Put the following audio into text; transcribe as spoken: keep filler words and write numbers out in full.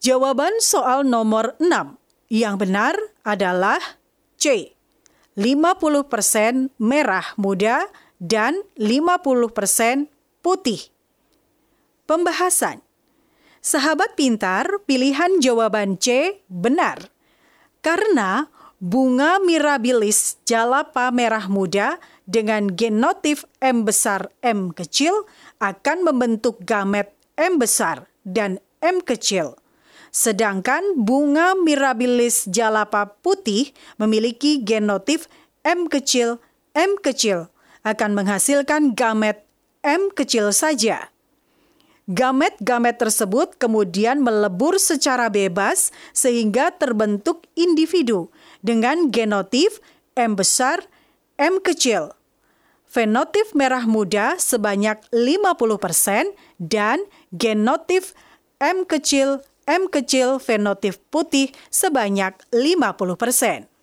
Jawaban soal nomor enam yang benar adalah C. lima puluh persen merah muda dan lima puluh persen putih. Pembahasan. Sahabat pintar, pilihan jawaban C benar. Karena bunga mirabilis jalapa merah muda dengan genotif M besar M kecil akan membentuk gamet M besar dan M kecil. Sedangkan bunga mirabilis jalapa putih memiliki genotif M kecil M kecil akan menghasilkan gamet M kecil saja. Gamet-gamet tersebut kemudian melebur secara bebas sehingga terbentuk individu dengan genotif M besar M kecil. Fenotip merah muda sebanyak lima puluh persen dan genotif M kecil M kecil fenotip putih sebanyak lima puluh persen.